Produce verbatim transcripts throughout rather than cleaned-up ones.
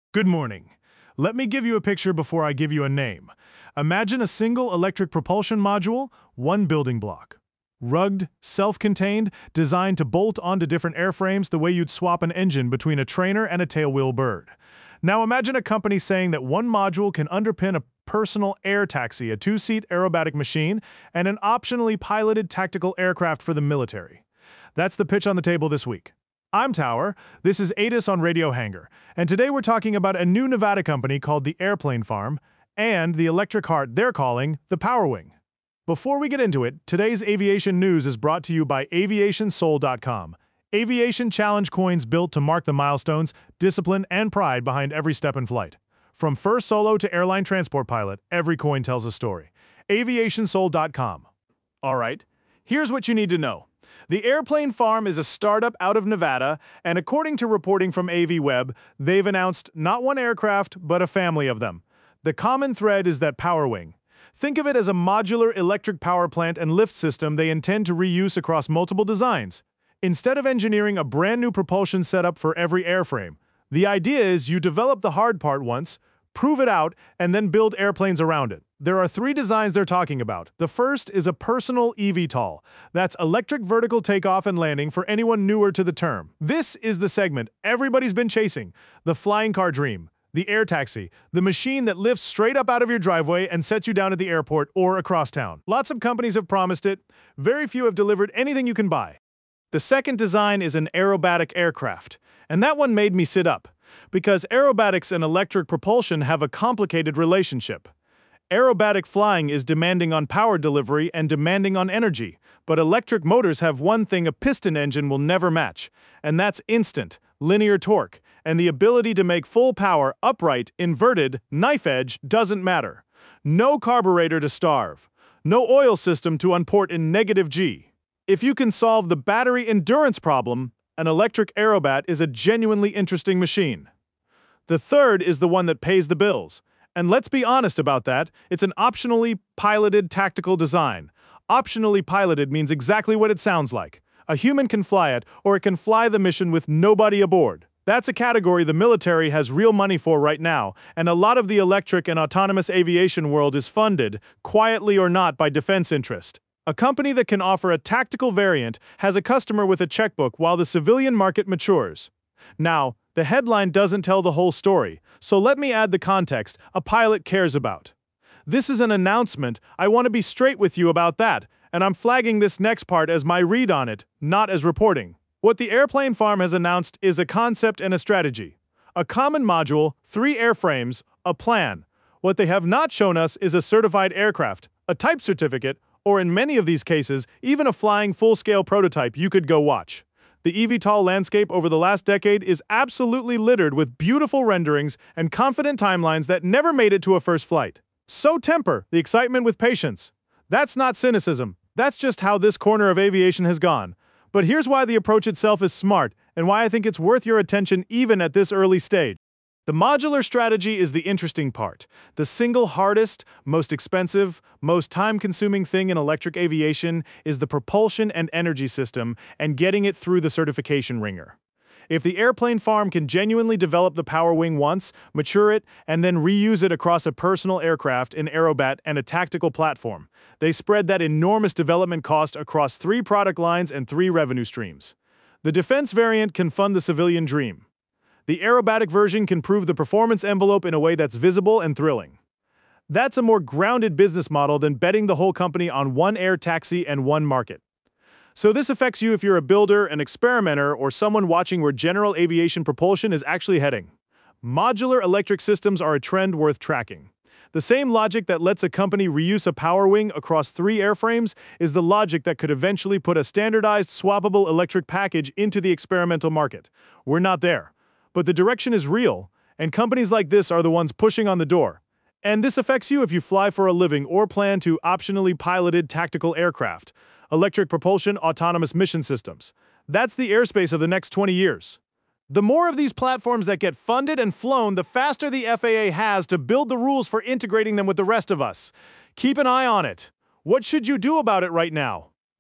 Good morning. Let me give you a picture before I give you a name. Imagine a single electric propulsion module, one building block. Rugged, self-contained, designed to bolt onto different airframes the way you'd swap an engine between a trainer and a tailwheel bird. Now imagine a company saying that one module can underpin a personal air taxi, a two-seat aerobatic machine, and an optionally piloted tactical aircraft for the military. That's the pitch on the table this week. I'm Tower, this is ATIS on Radio Hangar, and today we're talking about a new Nevada company called the Airplane Farm and the electric heart they're calling the Powerwing. Before we get into it, today's aviation news is brought to you by aviation soul dot com. Aviation challenge coins built to mark the milestones, discipline, and pride behind every step in flight. From first solo to airline transport pilot, every coin tells a story. aviation soul dot com. All right, here's what you need to know. The Airplane Farm is a startup out of Nevada, and according to reporting from AVWeb, they've announced not one aircraft, but a family of them. The common thread is that Powerwing. Think of it as a modular electric power plant and lift system they intend to reuse across multiple designs. Instead of engineering a brand new propulsion setup for every airframe, the idea is you develop the hard part once, prove it out, and then build airplanes around it. There are three designs they're talking about. The first is a personal eVTOL. That's electric vertical takeoff and landing for anyone newer to the term. This is the segment everybody's been chasing, the flying car dream, the air taxi, the machine that lifts straight up out of your driveway and sets you down at the airport or across town. Lots of companies have promised it. Very few have delivered anything you can buy. The second design is an aerobatic aircraft, and that one made me sit up, because aerobatics and electric propulsion have a complicated relationship. Aerobatic flying is demanding on power delivery and demanding on energy, but electric motors have one thing a piston engine will never match, and that's instant, linear torque, and the ability to make full power upright, inverted, knife edge doesn't matter. No carburetor to starve. No oil system to unport in negative G. If you can solve the battery endurance problem, an electric aerobat is a genuinely interesting machine. The third is the one that pays the bills. And let's be honest about that, it's an optionally piloted tactical design. Optionally piloted means exactly what it sounds like. A human can fly it, or it can fly the mission with nobody aboard. That's a category the military has real money for right now, and a lot of the electric and autonomous aviation world is funded, quietly or not, by defense interest. A company that can offer a tactical variant has a customer with a checkbook while the civilian market matures. Now, the headline doesn't tell the whole story, so let me add the context a pilot cares about. This is an announcement, I want to be straight with you about that, and I'm flagging this next part as my read on it, not as reporting. What the Airplane Farm has announced is a concept and a strategy. A common module, three airframes, a plan. What they have not shown us is a certified aircraft, a type certificate, or in many of these cases, even a flying full-scale prototype you could go watch. The eVTOL landscape over the last decade is absolutely littered with beautiful renderings and confident timelines that never made it to a first flight. So temper the excitement with patience. That's not cynicism. That's just how this corner of aviation has gone. But here's why the approach itself is smart and why I think it's worth your attention even at this early stage. The modular strategy is the interesting part. The single hardest, most expensive, most time-consuming thing in electric aviation is the propulsion and energy system and getting it through the certification ringer. If the Airplane Farm can genuinely develop the Powerwing once, mature it, and then reuse it across a personal aircraft, an aerobat, and a tactical platform, they spread that enormous development cost across three product lines and three revenue streams. The defense variant can fund the civilian dream. The aerobatic version can prove the performance envelope in a way that's visible and thrilling. That's a more grounded business model than betting the whole company on one air taxi and one market. So this affects you if you're a builder, an experimenter, or someone watching where general aviation propulsion is actually heading. Modular electric systems are a trend worth tracking. The same logic that lets a company reuse a Powerwing across three airframes is the logic that could eventually put a standardized, swappable electric package into the experimental market. We're not there. But the direction is real, and companies like this are the ones pushing on the door. And this affects you if you fly for a living or plan to optionally piloted tactical aircraft, electric propulsion, autonomous mission systems. That's the airspace of the next twenty years. The more of these platforms that get funded and flown, the faster the F A A has to build the rules for integrating them with the rest of us. Keep an eye on it. What should you do about it right now?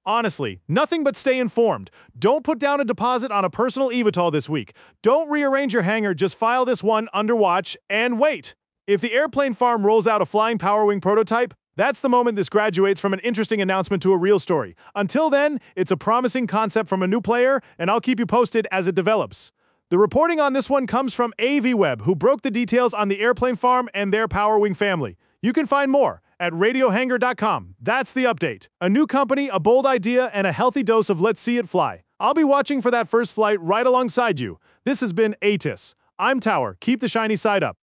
Honestly, nothing but stay informed. Don't put down a deposit on a personal eVTOL this week. Don't rearrange your hangar, just file this one under watch and wait. If the airplane farm rolls out a flying Power Wing prototype, that's the moment this graduates from an interesting announcement to a real story. Until then, it's a promising concept from a new player, and I'll keep you posted as it develops. The reporting on this one comes from AVWeb, who broke the details on the airplane farm and their Power Wing family. You can find more at radio hangar dot com. That's the update. A new company, a bold idea, and a healthy dose of let's see it fly. I'll be watching for that first flight right alongside you. This has been ATIS. I'm Tower. Keep the shiny side up.